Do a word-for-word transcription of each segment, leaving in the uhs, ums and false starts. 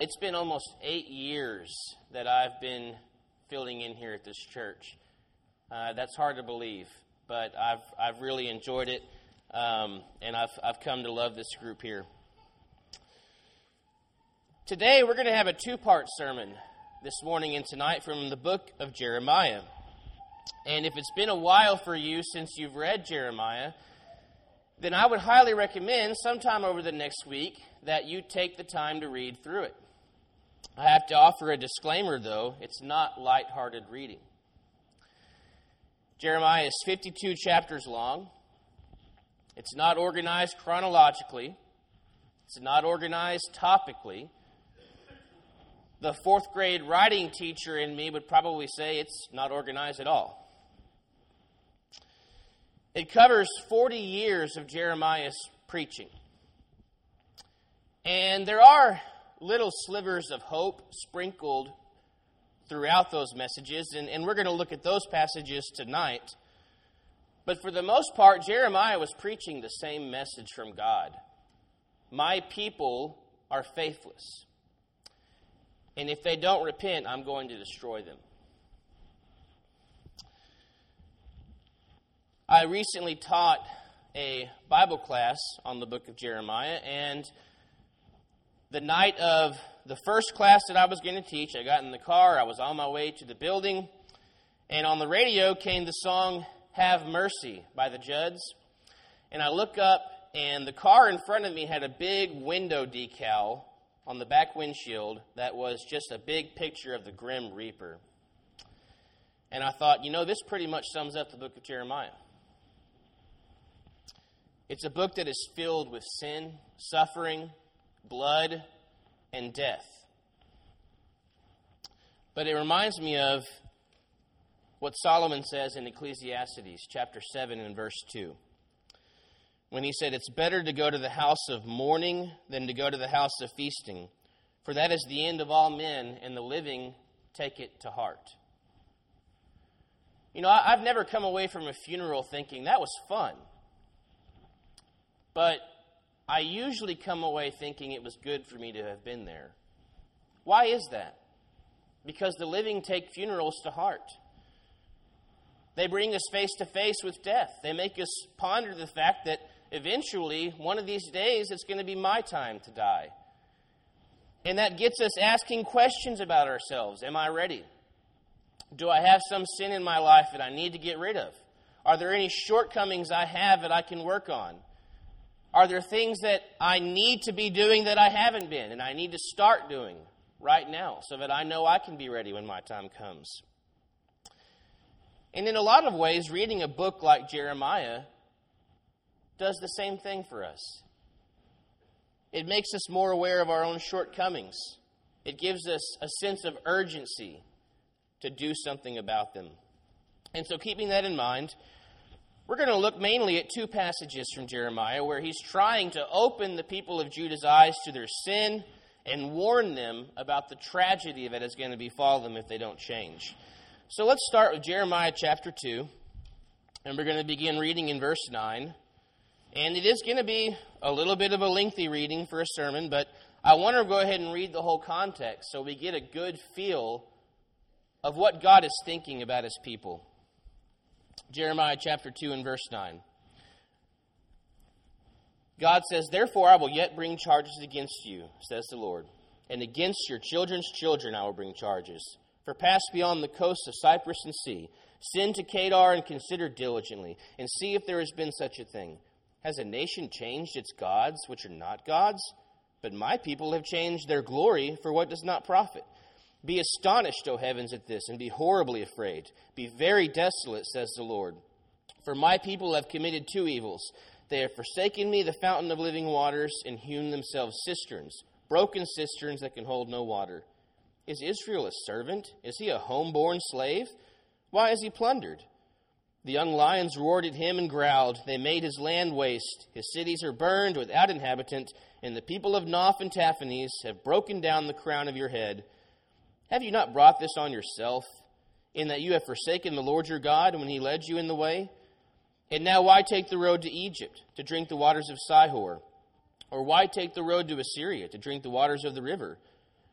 it's been almost eight years that I've been filling in here at this church. Uh, that's hard to believe, but I've I've really enjoyed it, um, and I've I've come to love this group here. Today we're going to have a two-part sermon this morning and tonight from the book of Jeremiah. And if it's been a while for you since you've read Jeremiah, then I would highly recommend sometime over the next week that you take the time to read through it. I have to offer a disclaimer, though. It's not lighthearted reading. Jeremiah is fifty-two chapters long. It's not organized chronologically. It's not organized topically. The fourth grade writing teacher in me would probably say it's not organized at all. It covers forty years of Jeremiah's preaching. And there are little slivers of hope sprinkled throughout those messages, and, and we're going to look at those passages tonight. But for the most part, Jeremiah was preaching the same message from God. My people are faithless, and if they don't repent, I'm going to destroy them. I recently taught a Bible class on the book of Jeremiah, and the night of the first class that I was going to teach, I got in the car, I was on my way to the building, and on the radio came the song, "Have Mercy" by the Judds. And I look up, and the car in front of me had a big window decal on the back windshield that was just a big picture of the Grim Reaper. And I thought, you know, this pretty much sums up the book of Jeremiah. It's a book that is filled with sin, suffering, blood, and death. But it reminds me of what Solomon says in Ecclesiastes chapter seven and verse two. When he said, "It's better to go to the house of mourning than to go to the house of feasting, for that is the end of all men, and the living take it to heart." You know, I've never come away from a funeral thinking, that was fun. But I usually come away thinking it was good for me to have been there. Why is that? Because the living take funerals to heart. They bring us face to face with death. They make us ponder the fact that eventually, one of these days, it's going to be my time to die. And that gets us asking questions about ourselves. Am I ready? Do I have some sin in my life that I need to get rid of? Are there any shortcomings I have that I can work on? Are there things that I need to be doing that I haven't been and I need to start doing right now so that I know I can be ready when my time comes? And in a lot of ways, reading a book like Jeremiah does the same thing for us. It makes us more aware of our own shortcomings. It gives us a sense of urgency to do something about them. And so keeping that in mind, we're going to look mainly at two passages from Jeremiah where he's trying to open the people of Judah's eyes to their sin and warn them about the tragedy that is going to befall them if they don't change. So let's start with Jeremiah chapter two, and we're going to begin reading in verse nine. And it is going to be a little bit of a lengthy reading for a sermon, but I want to go ahead and read the whole context so we get a good feel of what God is thinking about his people. Jeremiah chapter two and verse nine. God says, "Therefore I will yet bring charges against you, says the Lord, and against your children's children I will bring charges. For pass beyond the coasts of Cyprus and see, send to Kedar and consider diligently, and see if there has been such a thing. Has a nation changed its gods, which are not gods? But my people have changed their glory for what does not profit. Be astonished, O heavens, at this, and be horribly afraid. Be very desolate, says the Lord. For my people have committed two evils. They have forsaken me, the fountain of living waters, and hewn themselves cisterns, broken cisterns that can hold no water. Is Israel a servant? Is he a homeborn slave? Why is he plundered? The young lions roared at him and growled. They made his land waste. His cities are burned without inhabitant, and the people of Noph and Taphanes have broken down the crown of your head. Have you not brought this on yourself, in that you have forsaken the Lord your God when he led you in the way? And now why take the road to Egypt, to drink the waters of Sihor? Or why take the road to Assyria, to drink the waters of the river?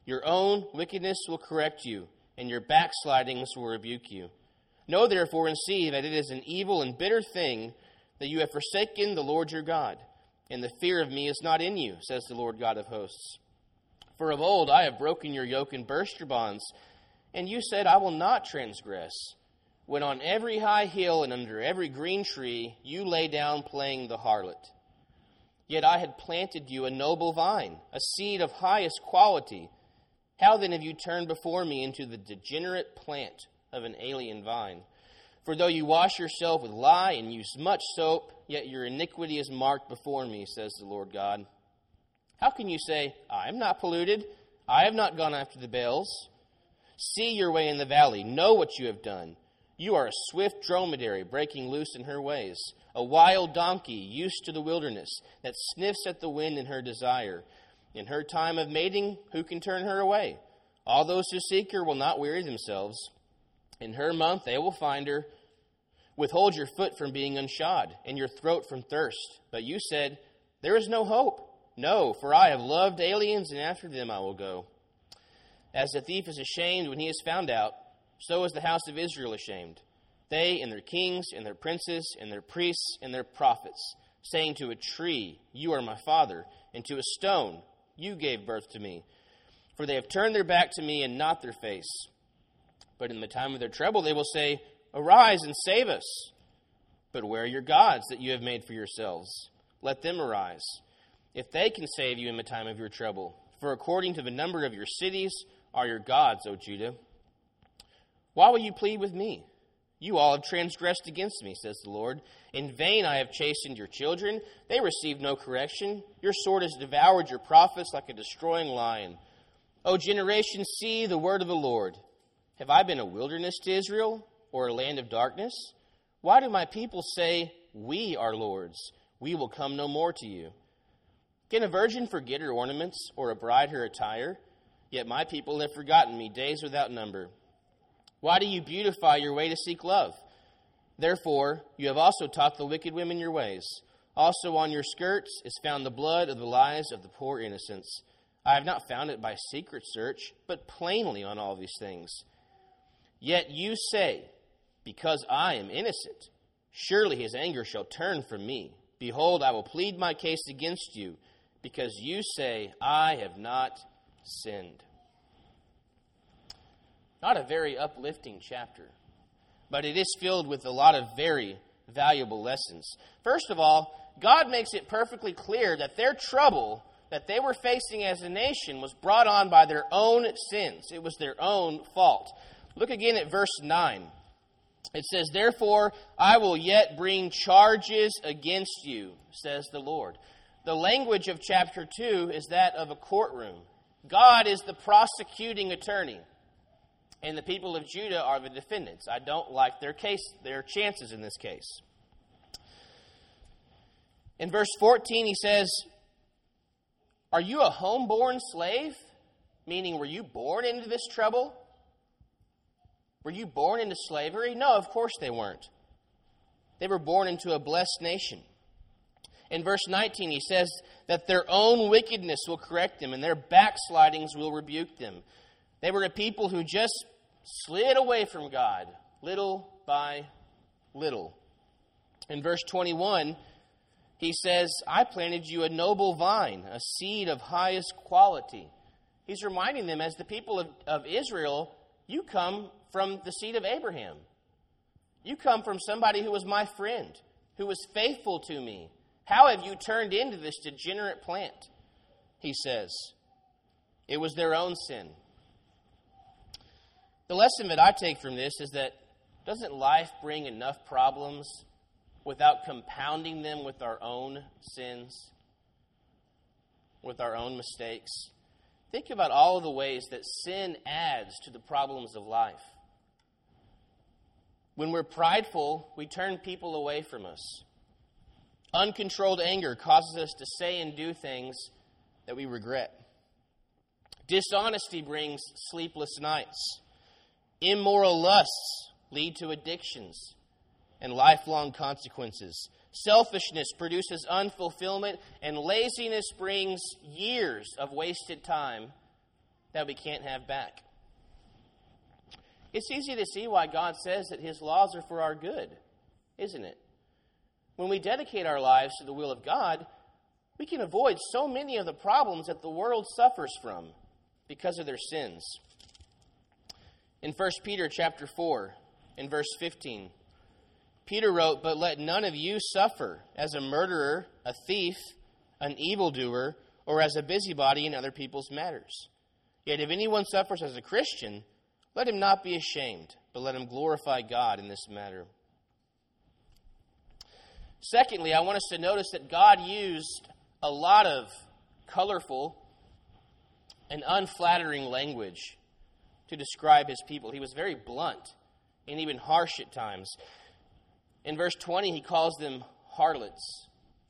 Your own wickedness will correct you, and your backslidings will rebuke you. Know therefore and see that it is an evil and bitter thing that you have forsaken the Lord your God, and the fear of me is not in you, says the Lord God of hosts. For of old I have broken your yoke and burst your bonds, and you said, I will not transgress. When on every high hill and under every green tree you lay down playing the harlot. Yet I had planted you a noble vine, a seed of highest quality. How then have you turned before me into the degenerate plant of an alien vine? For though you wash yourself with lye and use much soap, yet your iniquity is marked before me, says the Lord God. How can you say, I am not polluted, I have not gone after the Baals? See your way in the valley, know what you have done. You are a swift dromedary breaking loose in her ways, a wild donkey used to the wilderness that sniffs at the wind in her desire. In her time of mating, who can turn her away? All those who seek her will not weary themselves. In her month they will find her. Withhold your foot from being unshod, and your throat from thirst. But you said, there is no hope. No, for I have loved aliens, and after them I will go. As the thief is ashamed when he is found out, so is the house of Israel ashamed. They and their kings and their princes and their priests and their prophets, saying to a tree, you are my father, and to a stone, you gave birth to me. For they have turned their back to me and not their face. But in the time of their trouble they will say, arise and save us. But where are your gods that you have made for yourselves? Let them arise, if they can save you in the time of your trouble. For according to the number of your cities are your gods, O Judah. Why will you plead with me? You all have transgressed against me, says the Lord. In vain I have chastened your children. They receive no correction. Your sword has devoured your prophets like a destroying lion. O generation, see the word of the Lord. Have I been a wilderness to Israel, or a land of darkness? Why do my people say, we are lords, we will come no more to you? Can a virgin forget her ornaments, or a bride her attire? Yet my people have forgotten me days without number. Why do you beautify your way to seek love? Therefore, you have also taught the wicked women your ways. Also on your skirts is found the blood of the lives of the poor innocents. I have not found it by secret search, but plainly on all these things. Yet you say, because I am innocent, surely his anger shall turn from me. Behold, I will plead my case against you, because you say, I have not sinned. Not a very uplifting chapter, but it is filled with a lot of very valuable lessons. First of all, God makes it perfectly clear that their trouble that they were facing as a nation was brought on by their own sins. It was their own fault. Look again at verse nine. It says, therefore, I will yet bring charges against you, says the Lord. The language of chapter two is that of a courtroom. God is the prosecuting attorney, and the people of Judah are the defendants. I don't like their case, their chances in this case. In verse fourteen, he says, are you a homeborn slave? Meaning, were you born into this trouble? Were you born into slavery? No, of course they weren't. They were born into a blessed nation. In verse nineteen, he says that their own wickedness will correct them and their backslidings will rebuke them. They were a people who just slid away from God little by little. In verse twenty-one, he says, I planted you a noble vine, a seed of highest quality. He's reminding them, as the people of, of Israel, you come from the seed of Abraham. You come from somebody who was my friend, who was faithful to me. How have you turned into this degenerate plant? He says. It was their own sin. The lesson that I take from this is that doesn't life bring enough problems without compounding them with our own sins, with our own mistakes? Think about all of the ways that sin adds to the problems of life. When we're prideful, we turn people away from us. Uncontrolled anger causes us to say and do things that we regret. Dishonesty brings sleepless nights. Immoral lusts lead to addictions and lifelong consequences. Selfishness produces unfulfillment, and laziness brings years of wasted time that we can't have back. It's easy to see why God says that his laws are for our good, isn't it? When we dedicate our lives to the will of God, we can avoid so many of the problems that the world suffers from because of their sins. In First Peter chapter four, in verse fifteen, Peter wrote, "But let none of you suffer as a murderer, a thief, an evildoer, or as a busybody in other people's matters. Yet if anyone suffers as a Christian, let him not be ashamed, but let him glorify God in this matter." Secondly, I want us to notice that God used a lot of colorful and unflattering language to describe his people. He was very blunt and even harsh at times. In verse twenty, he calls them harlots.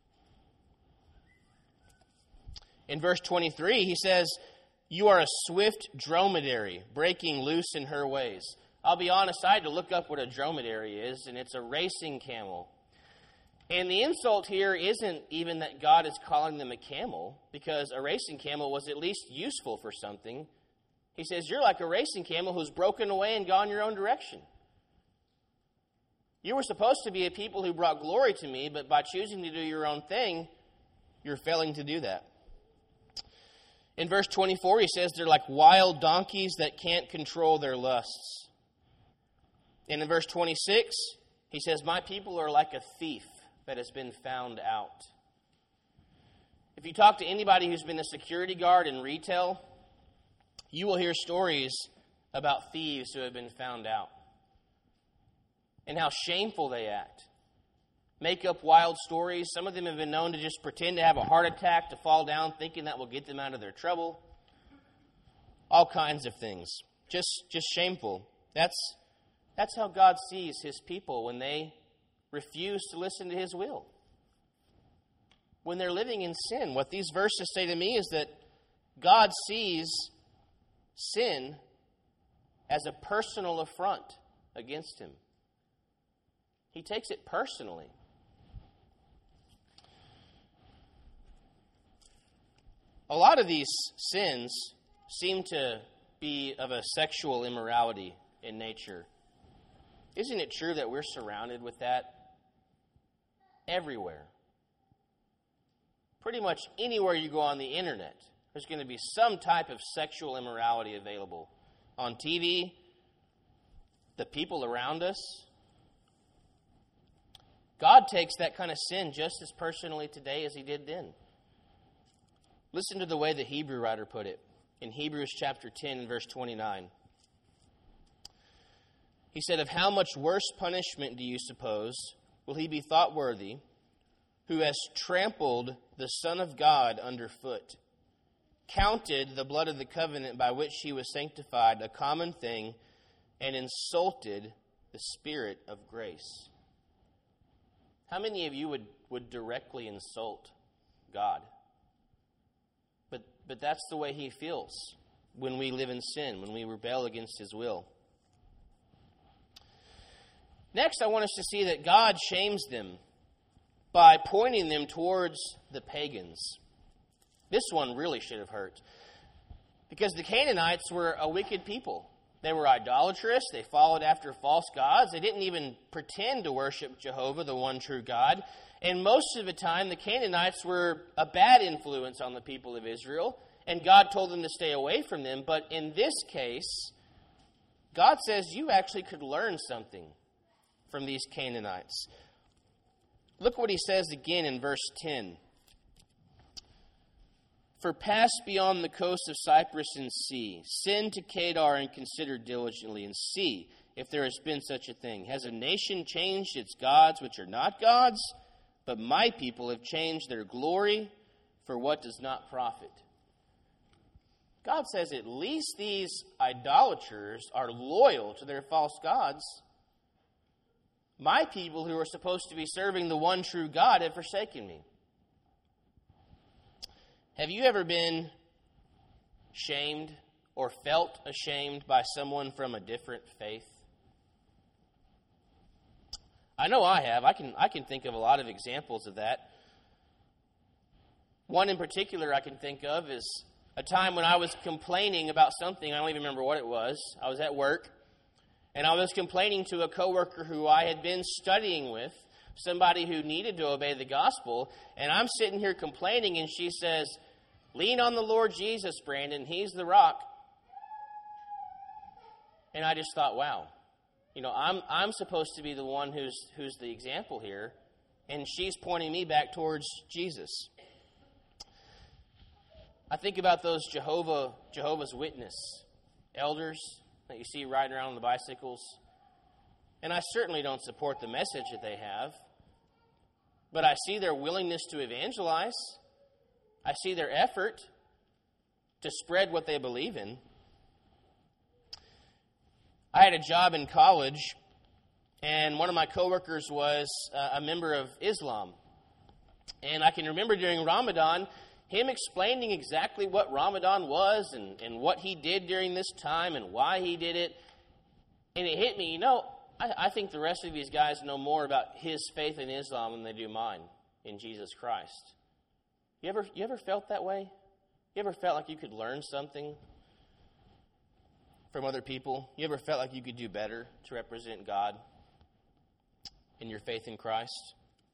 In verse twenty-three, he says, "You are a swift dromedary, breaking loose in her ways." I'll be honest, I had to look up what a dromedary is, and it's a racing camel. And the insult here isn't even that God is calling them a camel, because a racing camel was at least useful for something. He says, you're like a racing camel who's broken away and gone your own direction. You were supposed to be a people who brought glory to me, but by choosing to do your own thing, you're failing to do that. In verse twenty-four, he says they're like wild donkeys that can't control their lusts. And in verse twenty-six, he says, my people are like a thief that has been found out. If you talk to anybody who's been a security guard in retail, you will hear stories about thieves who have been found out and how shameful they act. Make up wild stories. Some of them have been known to just pretend to have a heart attack, to fall down, thinking that will get them out of their trouble. All kinds of things. Just, just shameful. That's, that's how God sees his people when they refuse to listen to his will. When they're living in sin. What these verses say to me is that God sees sin as a personal affront against him. He takes it personally. A lot of these sins seem to be of a sexual immorality in nature. Isn't it true that we're surrounded with that everywhere? Pretty much anywhere you go on the internet, there's going to be some type of sexual immorality available. On T V, the people around us. God takes that kind of sin just as personally today as he did then. Listen to the way the Hebrew writer put it in Hebrews chapter ten and verse twenty-nine. He said, of how much worse punishment do you suppose will he be thought worthy who has trampled the Son of God underfoot, counted the blood of the covenant by which he was sanctified a common thing, and insulted the Spirit of grace? How many of you would, would directly insult God? But, but that's the way he feels when we live in sin, when we rebel against his will. Next, I want us to see that God shames them by pointing them towards the pagans. This one really should have hurt, because the Canaanites were a wicked people. They were idolatrous. They followed after false gods. They didn't even pretend to worship Jehovah, the one true God. And most of the time, the Canaanites were a bad influence on the people of Israel, and God told them to stay away from them. But in this case, God says you actually could learn something from these Canaanites. Look what he says again in verse ten. For pass beyond the coast of Cyprus and see. Send to Kedar and consider diligently, and see if there has been such a thing. Has a nation changed its gods which are not gods? But my people have changed their glory for what does not profit. God says at least these idolaters are loyal to their false gods. My people who are supposed to be serving the one true God have forsaken me. Have you ever been shamed or felt ashamed by someone from a different faith? I know I have. I can I can think of a lot of examples of that. One in particular I can think of is A time when I was complaining about something, I don't even remember what it was. I was at work, and I was complaining to a coworker who I had been studying with, somebody who needed to obey the gospel, and I'm sitting here complaining, and she says, "Lean on the Lord Jesus, Brandon. He's the rock." And I just thought, wow, you know, I'm I'm supposed to be the one who's who's the example here, and she's pointing me back towards Jesus. I think about those Jehovah Jehovah's Witness elders that you see riding around on the bicycles, and I certainly don't support the message that they have, but I see their willingness to evangelize. I see their effort to spread what they believe in. I had a job in college, and one of my coworkers was uh, a member of Islam. And I can remember during Ramadan, him explaining exactly what Ramadan was and, and what he did during this time and why he did it. And it hit me, you know, I, I think the rest of these guys know more about his faith in Islam than they do mine in Jesus Christ. You ever, you ever felt that way? You ever felt like you could learn something from other people? You ever felt like you could do better to represent God in your faith in Christ?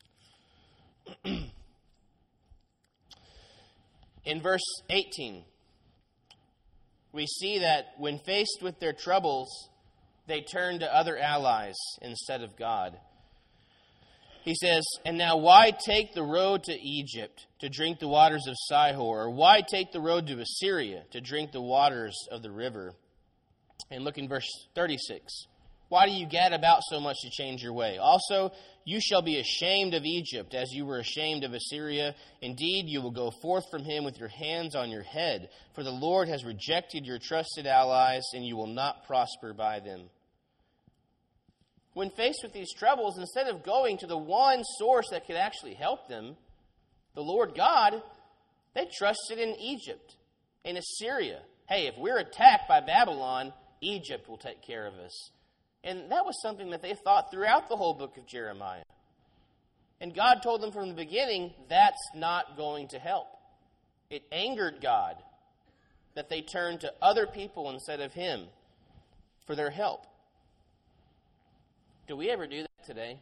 In verse eighteen, we see that when faced with their troubles, they turn to other allies instead of God. He says, "And now why take the road to Egypt to drink the waters of Sihor? Or why take the road to Assyria to drink the waters of the river?" And look in verse thirty-six. "Why do you gad about so much to change your way? Also, you shall be ashamed of Egypt as you were ashamed of Assyria. Indeed, you will go forth from him with your hands on your head. For the Lord has rejected your trusted allies, and you will not prosper by them." When faced with these troubles, instead of going to the one source that could actually help them, the Lord God, they trusted in Egypt, in Assyria. Hey, if we're attacked by Babylon, Egypt will take care of us. And that was something that they thought throughout the whole book of Jeremiah. And God told them from the beginning, that's not going to help. It angered God that they turned to other people instead of Him for their help. Do we ever do that today?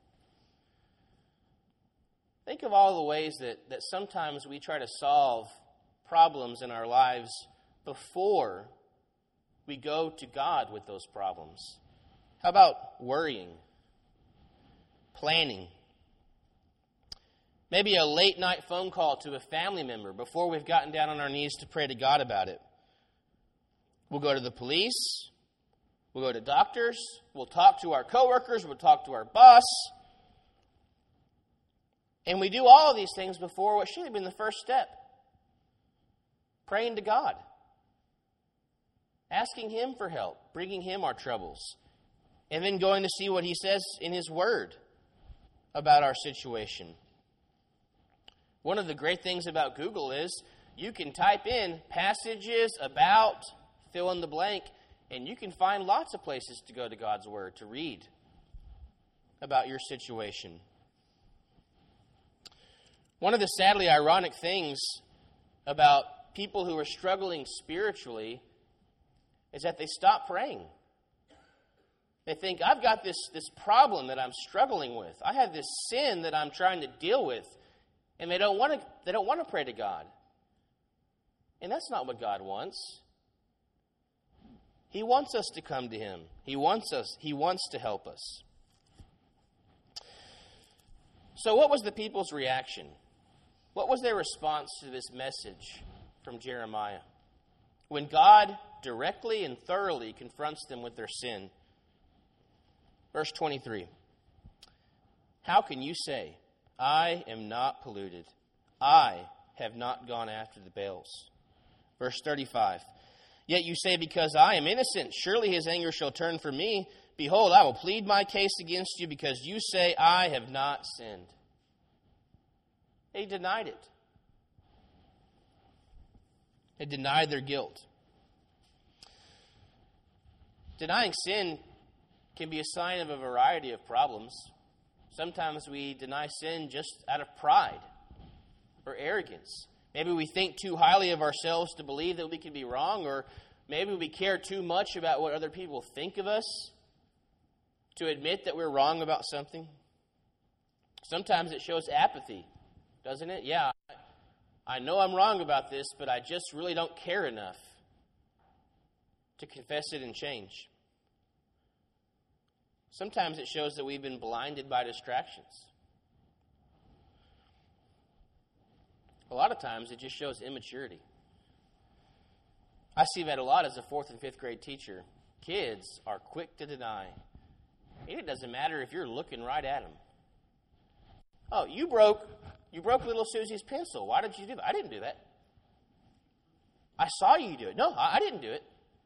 Think of all the ways that, that sometimes we try to solve problems in our lives before we go to God with those problems. How about worrying, planning? Maybe a late night phone call to a family member before we've gotten down on our knees to pray to God about it. We'll go to the police. We'll go to doctors. We'll talk to our coworkers. We'll talk to our boss. And we do all of these things before what should have been the first step. Praying to God. Asking Him for help. Bringing Him our troubles. And then going to see what He says in His Word about our situation. One of the great things about Google is you can type in passages about fill in the blank, and you can find lots of places to go to God's Word to read about your situation. One of the sadly ironic things about people who are struggling spiritually is that they stop praying. They think, I've got this, this problem that I'm struggling with. I have this sin that I'm trying to deal with. And they don't want to, they don't want to pray to God. And that's not what God wants. He wants us to come to Him. He wants us, He wants to help us. So what was the people's reaction? What was their response to this message from Jeremiah? When God directly and thoroughly confronts them with their sin. Verse twenty-three. How can you say, I am not polluted? I have not gone after the Baals. Verse thirty-five. Yet you say, because I am innocent, surely His anger shall turn from me. Behold, I will plead my case against you, because you say, I have not sinned. They denied it. They denied their guilt. Denying sin can be a sign of a variety of problems. Sometimes we deny sin just out of pride or arrogance. Maybe we think too highly of ourselves to believe that we can be wrong, or maybe we care too much about what other people think of us to admit that we're wrong about something. Sometimes it shows apathy, doesn't it? Yeah, I know I'm wrong about this, but I just really don't care enough to confess it and change. Sometimes it shows that we've been blinded by distractions. A lot of times it just shows immaturity. I see that a lot as a fourth and fifth grade teacher. Kids are quick to deny. And it doesn't matter if you're looking right at them. Oh, you broke you broke little Susie's pencil. Why did you do that? I didn't do that. I saw you do it. No, I didn't do it.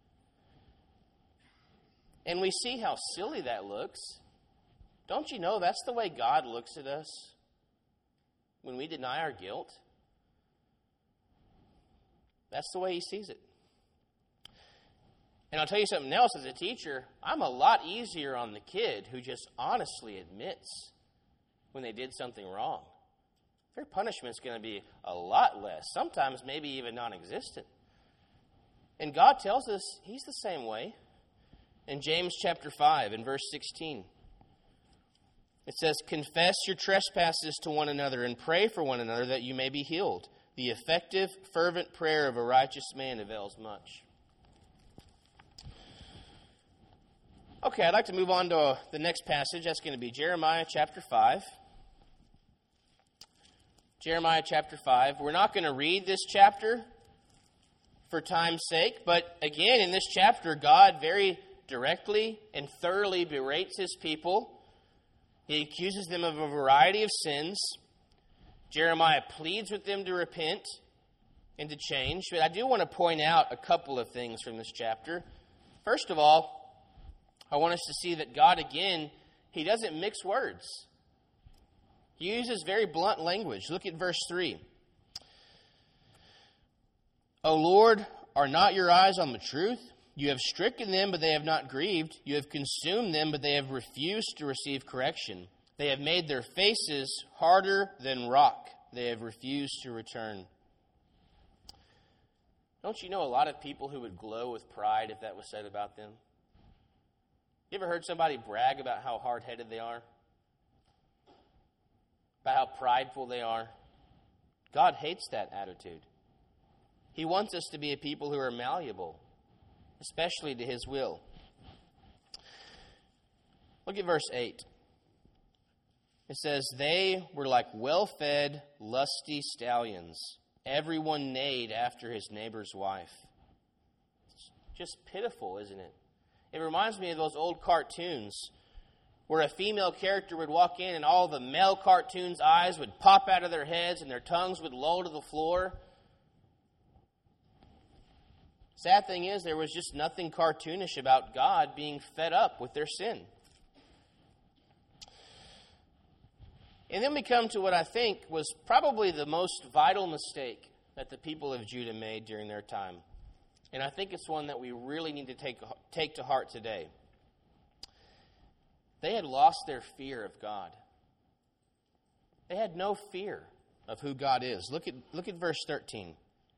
And we see how silly that looks. Don't you know that's the way God looks at us when we deny our guilt? That's the way He sees it. And I'll tell you something else. As a teacher, I'm a lot easier on the kid who just honestly admits when they did something wrong. Their punishment's going to be a lot less, sometimes maybe even non-existent. And God tells us He's the same way. In James chapter five, in verse sixteen, it says, "Confess your trespasses to one another and pray for one another that you may be healed. The effective, fervent prayer of a righteous man avails much." Okay, I'd like to move on to uh, the next passage. That's going to be Jeremiah chapter five. Jeremiah chapter five. We're not going to read this chapter for time's sake, but again, in this chapter, God very directly and thoroughly berates His people. He accuses them of a variety of sins. Jeremiah pleads with them to repent and to change. But I do want to point out a couple of things from this chapter. First of all, I want us to see that God, again, He doesn't mix words. He uses very blunt language. Look at verse three. "O Lord, are not your eyes on the truth? You have stricken them, but they have not grieved. You have consumed them, but they have refused to receive correction. They have made their faces harder than rock. They have refused to return." Don't you know a lot of people who would glow with pride if that was said about them? You ever heard somebody brag about how hard-headed they are? About how prideful they are? God hates that attitude. He wants us to be a people who are malleable, especially to His will. Look at verse eight. It says, "They were like well-fed, lusty stallions. Everyone neighed after his neighbor's wife." It's just pitiful, isn't it? It reminds me of those old cartoons where a female character would walk in and all the male cartoons' eyes would pop out of their heads and their tongues would loll to the floor. Sad thing is, there was just nothing cartoonish about God being fed up with their sin. And then we come to what I think was probably the most vital mistake that the people of Judah made during their time. And I think it's one that we really need to take, take to heart today. They had lost their fear of God. They had no fear of who God is. Look at, look at verse thirteen.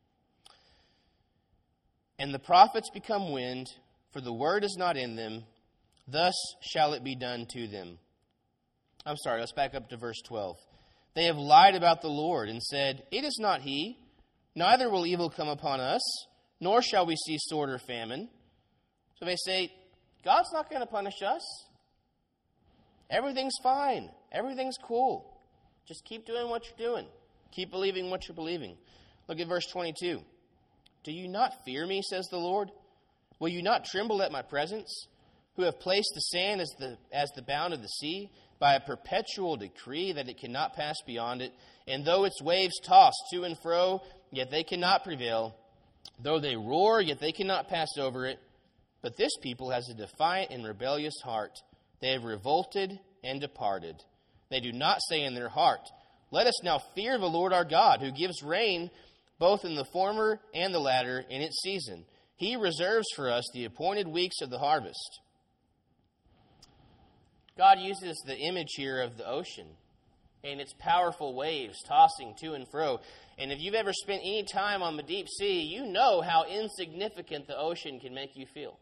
"And the prophets become wind, for the word is not in them. Thus shall it be done to them." I'm sorry, let's back up to verse twelve. "They have lied about the Lord and said, 'It is not He. Neither will evil come upon us, nor shall we see sword or famine.' So they say, God's not going to punish us. Everything's fine. Everything's cool. Just keep doing what you're doing. Keep believing what you're believing." Look at verse twenty-two. "Do you not fear me, says the Lord? Will you not tremble at my presence, who have placed the sand as the, as the bound of the sea, by a perpetual decree that it cannot pass beyond it? And though its waves toss to and fro, yet they cannot prevail. Though they roar, yet they cannot pass over it. But this people has a defiant and rebellious heart. They have revolted and departed. They do not say in their heart, 'Let us now fear the Lord our God, who gives rain both in the former and the latter in its season. He reserves for us the appointed weeks of the harvest.'" God uses the image here of the ocean and its powerful waves tossing to and fro. And if you've ever spent any time on the deep sea, you know how insignificant the ocean can make you feel.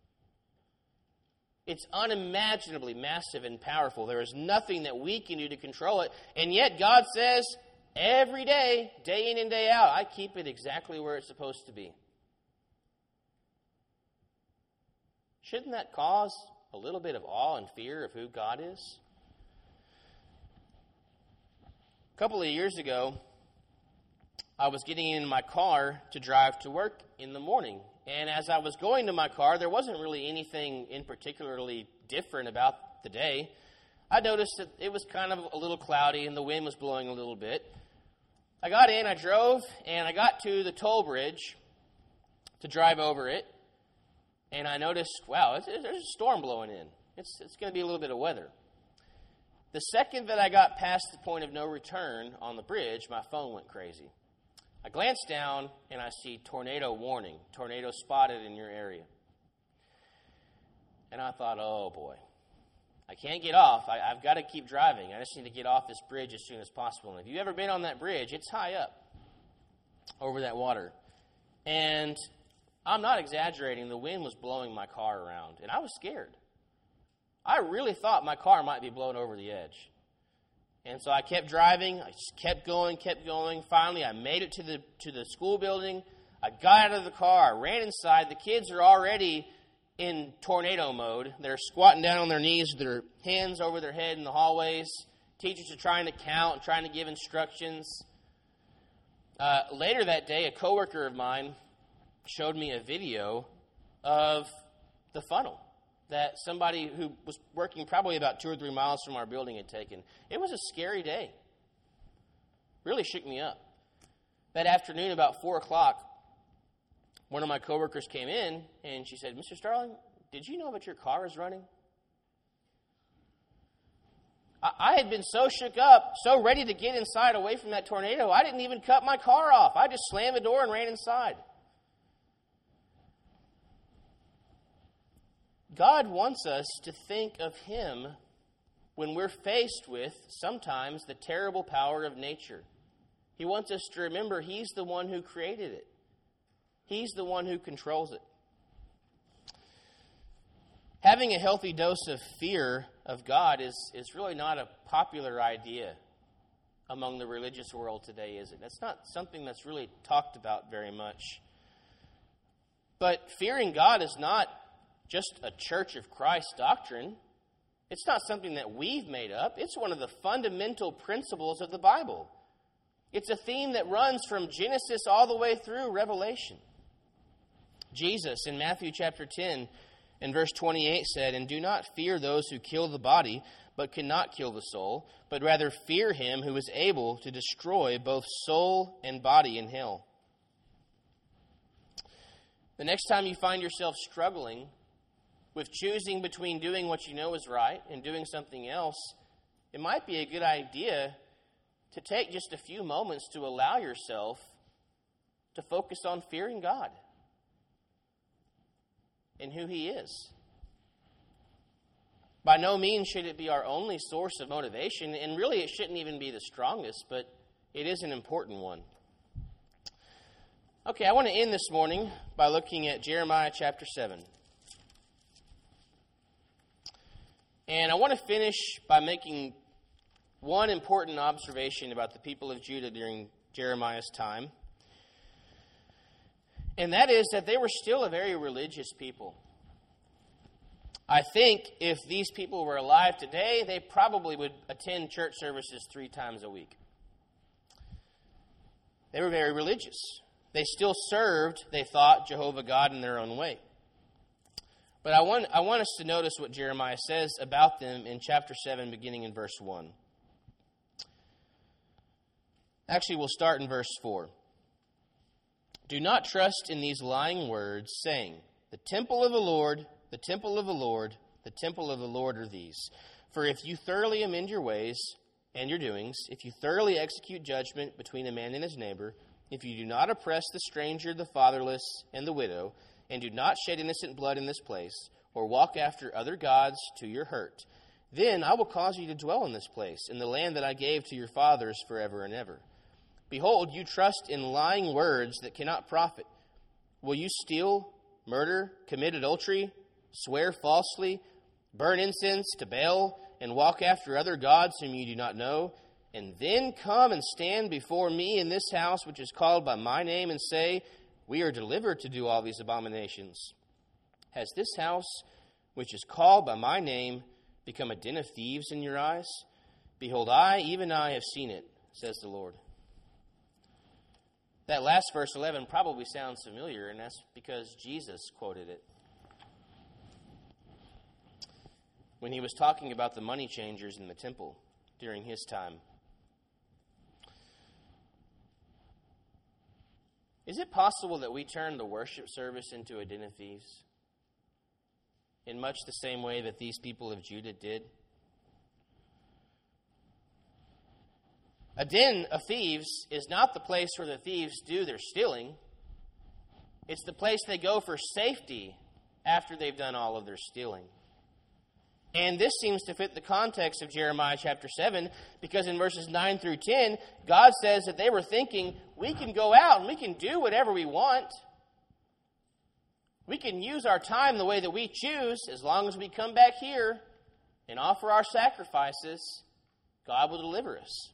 It's unimaginably massive and powerful. There is nothing that we can do to control it. And yet God says, every day, day in and day out, I keep it exactly where it's supposed to be. Shouldn't that cause a little bit of awe and fear of who God is? A couple of years ago, I was getting in my car to drive to work in the morning. And as I was going to my car, there wasn't really anything in particularly different about the day. I noticed that it was kind of a little cloudy and the wind was blowing a little bit. I got in, I drove, and I got to the toll bridge to drive over it. And I noticed, wow, it's, it's, there's a storm blowing in. It's, it's going to be a little bit of weather. The second that I got past the point of no return on the bridge, my phone went crazy. I glanced down, and I see tornado warning, tornado spotted in your area. And I thought, oh, boy, I can't get off. I, I've got to keep driving. I just need to get off this bridge as soon as possible. And if you've ever been on that bridge, it's high up over that water. And I'm not exaggerating. The wind was blowing my car around, and I was scared. I really thought my car might be blown over the edge. And so I kept driving. I just kept going, kept going. Finally, I made it to the to the school building. I got out of the car. I ran inside. The kids are already in tornado mode. They're squatting down on their knees with their hands over their head in the hallways. Teachers are trying to count, trying to give instructions. Uh, later that day, a coworker of mine showed me a video of the funnel that somebody who was working probably about two or three miles from our building had taken. It was a scary day. Really shook me up. That afternoon, about four o'clock, one of my coworkers came in, and she said, Mister Starling, did you know that your car is running? I, I had been so shook up, so ready to get inside away from that tornado, I didn't even cut my car off. I just slammed the door and ran inside. God wants us to think of Him when we're faced with, sometimes, the terrible power of nature. He wants us to remember He's the one who created it. He's the one who controls it. Having a healthy dose of fear of God is, is really not a popular idea among the religious world today, is it? That's not something that's really talked about very much. But fearing God is not just a Church of Christ doctrine. It's not something that we've made up. It's one of the fundamental principles of the Bible. It's a theme that runs from Genesis all the way through Revelation. Jesus, in Matthew chapter ten, in verse twenty-eight, said, "And do not fear those who kill the body, but cannot kill the soul, but rather fear Him who is able to destroy both soul and body in hell." The next time you find yourself struggling with choosing between doing what you know is right and doing something else, it might be a good idea to take just a few moments to allow yourself to focus on fearing God and who He is. By no means should it be our only source of motivation, and really it shouldn't even be the strongest, but it is an important one. Okay, I want to end this morning by looking at Jeremiah chapter seven. And I want to finish by making one important observation about the people of Judah during Jeremiah's time. And that is that they were still a very religious people. I think if these people were alive today, they probably would attend church services three times a week. They were very religious. They still served, they thought, Jehovah God in their own way. But I want, I want us to notice what Jeremiah says about them in chapter seven, beginning in verse one. Actually, we'll start in verse four. "Do not trust in these lying words, saying, 'The temple of the Lord, the temple of the Lord, the temple of the Lord are these.' For if you thoroughly amend your ways and your doings, if you thoroughly execute judgment between a man and his neighbor, if you do not oppress the stranger, the fatherless, and the widow, and do not shed innocent blood in this place, or walk after other gods to your hurt, Then I will cause you to dwell in this place, in the land that I gave to your fathers forever and ever. Behold, you trust in lying words that cannot profit. Will you steal, murder, commit adultery, swear falsely, burn incense to Baal, and walk after other gods whom you do not know, and then come and stand before me in this house which is called by my name, and say, we are delivered to do all these abominations? Has this house, which is called by my name, become a den of thieves in your eyes? Behold, I, even I, have seen it, says the Lord. That last verse eleven probably sounds familiar, and that's because Jesus quoted it when he was talking about the money changers in the temple during his time. Is it possible that we turn the worship service into a den of thieves in much the same way that these people of Judah did? A den of thieves is not the place where the thieves do their stealing. It's the place they go for safety after they've done all of their stealing. And this seems to fit the context of Jeremiah chapter seven, because in verses nine through ten, God says that they were thinking, we can go out and we can do whatever we want. We can use our time the way that we choose, as long as we come back here and offer our sacrifices, God will deliver us.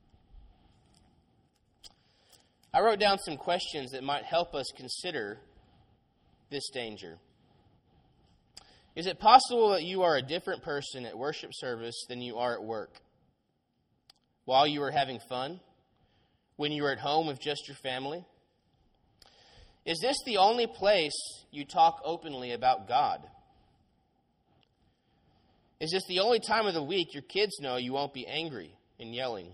I wrote down some questions that might help us consider this danger. Is it possible that you are a different person at worship service than you are at work? While you are having fun? When you are at home with just your family? Is this the only place you talk openly about God? Is this the only time of the week your kids know you won't be angry and yelling?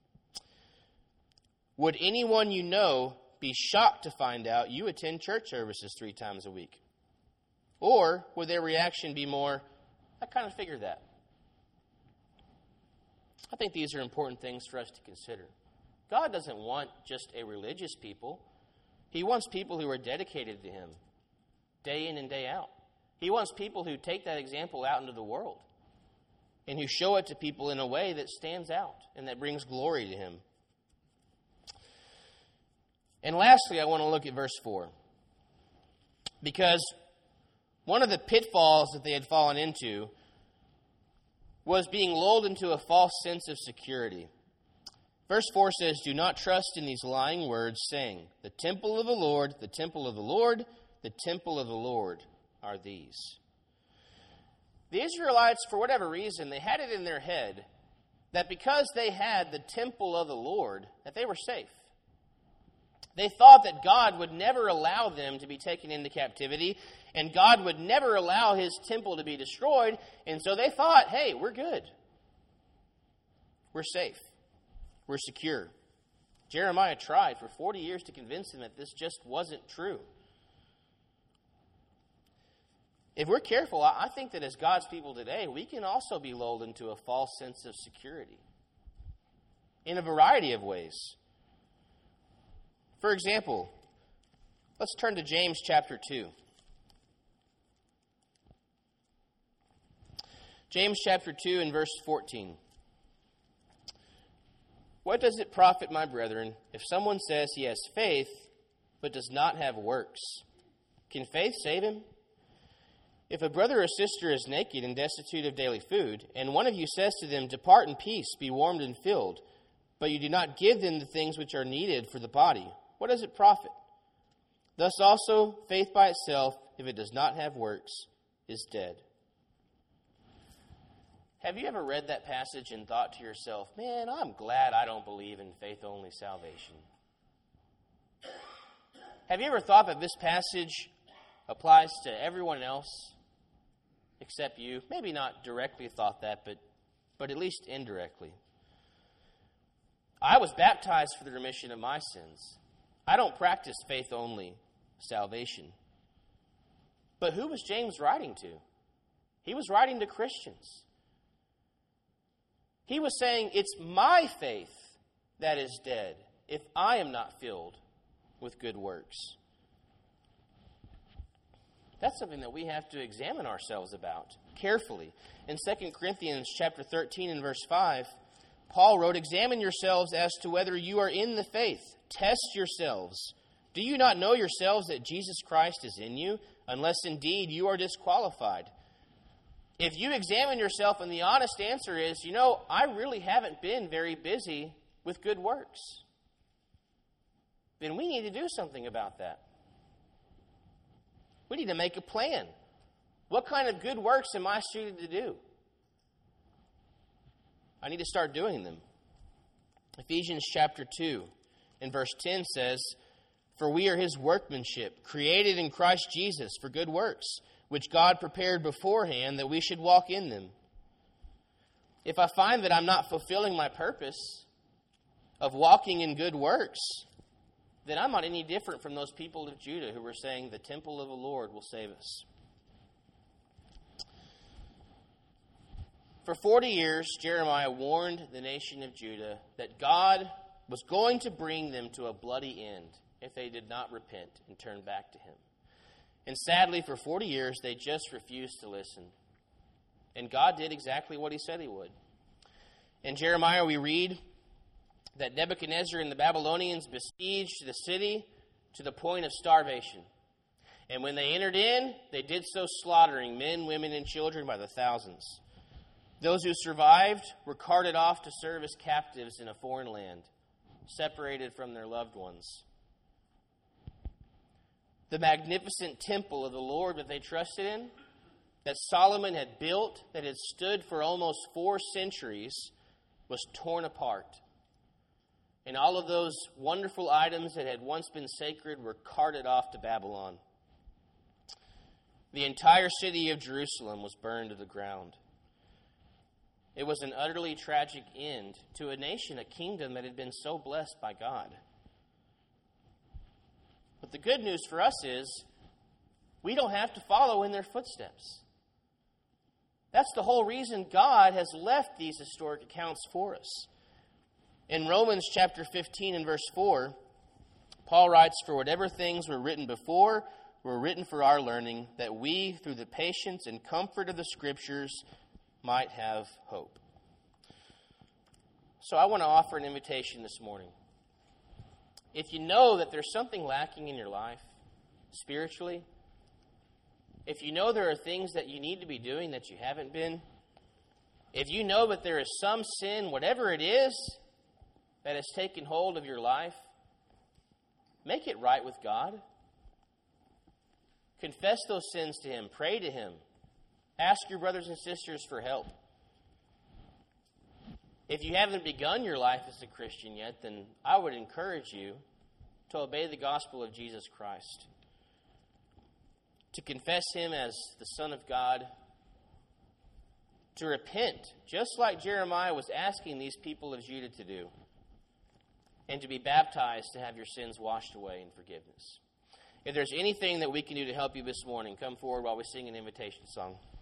Would anyone you know be shocked to find out you attend church services three times a week? Or would their reaction be more, I kind of figured that? I think these are important things for us to consider. God doesn't want just a religious people. He wants people who are dedicated to Him day in and day out. He wants people who take that example out into the world and who show it to people in a way that stands out and that brings glory to Him. And lastly, I want to look at verse four. Because one of the pitfalls that they had fallen into was being lulled into a false sense of security. Verse four says, do not trust in these lying words, saying, the temple of the Lord, the temple of the Lord, the temple of the Lord are these. The Israelites, for whatever reason, they had it in their head that because they had the temple of the Lord, that they were safe. They thought that God would never allow them to be taken into captivity, and God would never allow His temple to be destroyed, and so they thought, hey, we're good. We're safe. We're secure. Jeremiah tried for forty years to convince them that this just wasn't true. If we're careful, I think that as God's people today, we can also be lulled into a false sense of security in a variety of ways. For example, let's turn to James chapter two. James chapter two and verse fourteen. What does it profit, my brethren, if someone says he has faith but does not have works? Can faith save him? If a brother or sister is naked and destitute of daily food, and one of you says to them, depart in peace, be warmed and filled, but you do not give them the things which are needed for the body, what does it profit? Thus also, faith by itself, if it does not have works, is dead. Have you ever read that passage and thought to yourself, man, I'm glad I don't believe in faith-only salvation? Have you ever thought that this passage applies to everyone else except you? Maybe not directly thought that, but, but at least indirectly. I was baptized for the remission of my sins. I don't practice faith-only salvation. But who was James writing to? He was writing to Christians. He was saying, it's my faith that is dead if I am not filled with good works. That's something that we have to examine ourselves about carefully. In Second Corinthians chapter thirteen and verse five, Paul wrote, "Examine yourselves as to whether you are in the faith. Test yourselves. Do you not know yourselves that Jesus Christ is in you, unless indeed you are disqualified?" If you examine yourself and the honest answer is, you know, I really haven't been very busy with good works, then we need to do something about that. We need to make a plan. What kind of good works am I suited to do? I need to start doing them. Ephesians chapter two and verse ten says, "For we are his workmanship, created in Christ Jesus for good works, which God prepared beforehand that we should walk in them." If I find that I'm not fulfilling my purpose of walking in good works, then I'm not any different from those people of Judah who were saying the temple of the Lord will save us. For forty years, Jeremiah warned the nation of Judah that God was going to bring them to a bloody end if they did not repent and turn back to him. And sadly, for forty years, they just refused to listen. And God did exactly what he said he would. In Jeremiah, we read that Nebuchadnezzar and the Babylonians besieged the city to the point of starvation. And when they entered in, they did so slaughtering men, women, and children by the thousands. Those who survived were carted off to serve as captives in a foreign land, separated from their loved ones. The magnificent temple of the Lord that they trusted in, that Solomon had built, that had stood for almost four centuries, was torn apart. And all of those wonderful items that had once been sacred were carted off to Babylon. The entire city of Jerusalem was burned to the ground. It was an utterly tragic end to a nation, a kingdom that had been so blessed by God. But the good news for us is we don't have to follow in their footsteps. That's the whole reason God has left these historic accounts for us. In Romans chapter fifteen and verse four, Paul writes, "For whatever things were written before were written for our learning, that we, through the patience and comfort of the Scriptures, might have hope." So I want to offer an invitation this morning. If you know that there's something lacking in your life, spiritually, if you know there are things that you need to be doing that you haven't been, if you know that there is some sin, whatever it is, that has taken hold of your life, make it right with God. Confess those sins to him. Pray to him. Ask your brothers and sisters for help. If you haven't begun your life as a Christian yet, then I would encourage you to obey the gospel of Jesus Christ, to confess him as the Son of God, to repent, just like Jeremiah was asking these people of Judah to do, and to be baptized to have your sins washed away in forgiveness. If there's anything that we can do to help you this morning, come forward while we sing an invitation song.